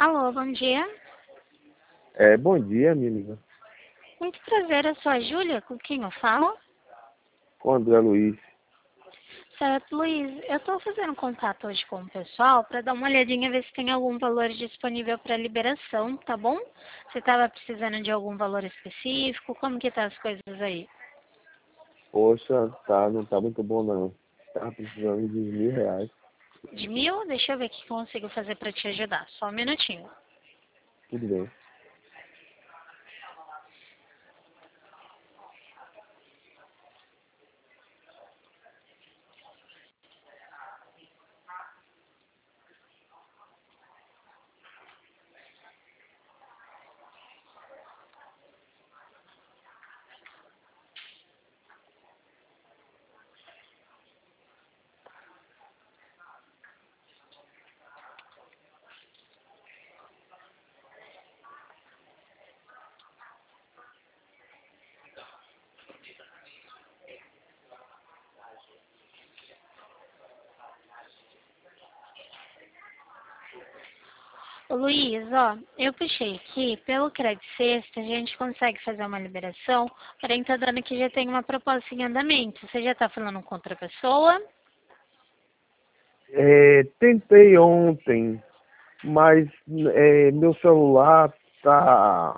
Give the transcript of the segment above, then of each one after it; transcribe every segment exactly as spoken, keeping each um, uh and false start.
Alô, bom dia. É, bom dia, minha amiga. Muito prazer, eu sou a Júlia, com quem eu falo? Com o André Luiz. Certo, Luiz, eu estou fazendo contato hoje com o pessoal para dar uma olhadinha, ver se tem algum valor disponível para liberação, tá bom? Você estava precisando de algum valor específico? Como que tá as coisas aí? Poxa, tá, não tá muito bom não. Tava precisando de mil reais. De mil? Deixa eu ver o que eu consigo fazer para te ajudar. Só um minutinho. Tudo bem. Ô, Luiz, ó, eu puxei aqui, pelo Crédito Sexta, a gente consegue fazer uma liberação, porém tá dando que já tem uma proposta em andamento. Você já tá falando com outra pessoa? É, tentei ontem, mas é, meu celular tá...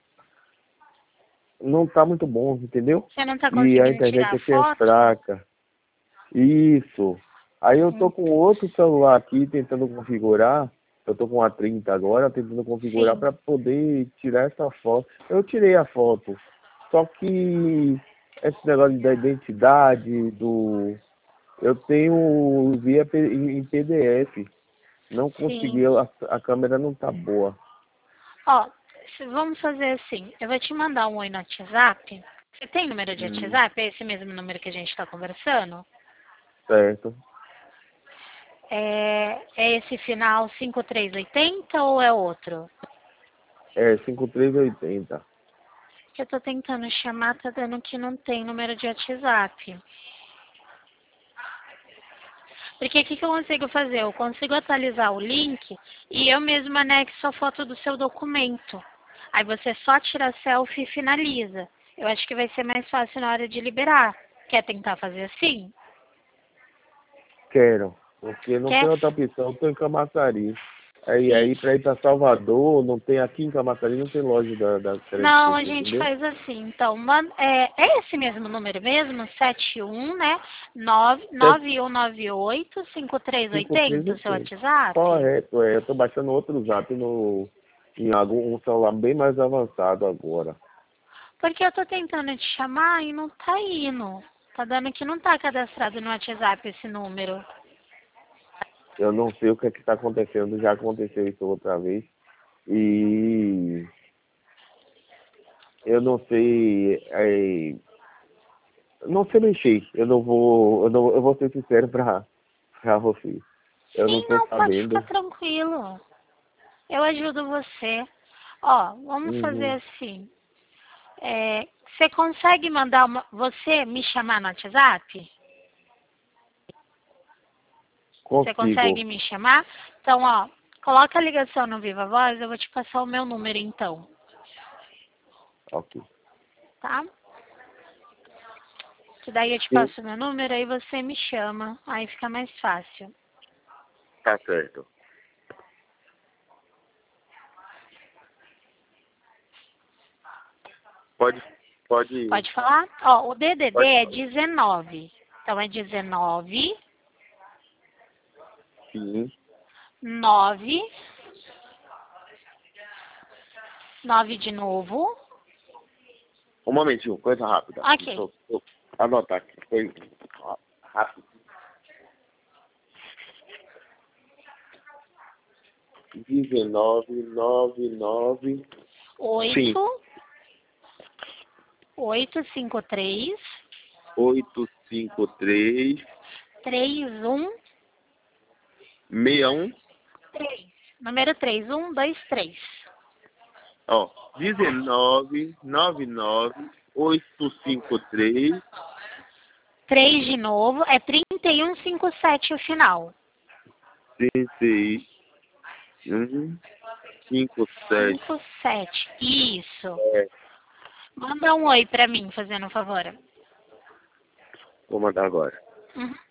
não tá muito bom, entendeu? Você não tá E a conseguindo tirar internet a aqui é foto? fraca. Isso. Aí eu tô Hum, com outro celular aqui tentando configurar. Eu tô com a trinta agora, tentando configurar sim, para poder tirar essa foto. Eu tirei a foto. Só que esse negócio da identidade, do. Eu tenho via P- em P D F. Não consegui, sim. a, a câmera não tá boa. Ó, se- vamos fazer assim, eu vou te mandar um oi no WhatsApp. Você tem número de Hum, WhatsApp? É esse mesmo número que a gente está conversando? certo. É, é esse final cinco três oitenta ou é outro? É cinco três oitenta. Que eu tô tentando chamar, tá dando que não tem número de WhatsApp. Porque o que, que eu consigo fazer? Eu consigo atualizar o link e eu mesma anexo a foto do seu documento. Aí você só tira a selfie e finaliza. Eu acho que vai ser mais fácil na hora de liberar. Quer tentar fazer assim? Quero. Porque não tem Quer? outra opção. Eu tô em Camaçari. Aí, Sim. aí para ir para Salvador, não tem aqui em Camaçari, não tem loja da, da Crédito Não, a Center, gente entendeu? faz assim. Então, man- é, é esse mesmo número mesmo? sete um, né? nove nove um nove oito cinco três cinco três oitenta, o seu oitenta. WhatsApp? Correto, é. Eu tô baixando outro zap no, em algum um celular bem mais avançado agora. Porque eu tô tentando te chamar e não tá indo. Tá dando que não tá cadastrado no WhatsApp esse número. Eu não sei o que é que tá acontecendo, já aconteceu isso outra vez. E eu não sei. É, não sei mexer. Eu não vou. Eu, não, eu vou ser sincero pra, pra você. Eu não Sim, tô não, pode ficar sabendo. tranquilo. Eu ajudo você. Ó, vamos fazer Uhum. assim. É, você consegue mandar uma, você me chamar no WhatsApp? Você Consigo. consegue me chamar? Então, ó, coloca a ligação no Viva Voz, eu vou te passar o meu número então, Ok. tá? Que daí eu te Sim, passo o meu número, aí você me chama, aí fica mais fácil. tá certo. Pode, pode, Pode falar? Ó, o D D D pode é falar. dezenove. Então é dezenove, Sim. nove, nove de novo. Um momentinho, coisa rápida. Deixa Ok. eu, eu anotar aqui. Foi rápido. dezenove, nove, nove. Sim. Oito, oito, cinco, três, oito cinco três, três, um, seis um. três. Número três, um, dois, três. Ó, dezenove, nove nove, oito cinco três, Três de novo, é trinta e um, cinquenta e sete o final. trinta e um. cinco sete. cinco sete. Isso. É, Manda um oi pra mim, fazendo um favor. vou mandar agora. Uhum.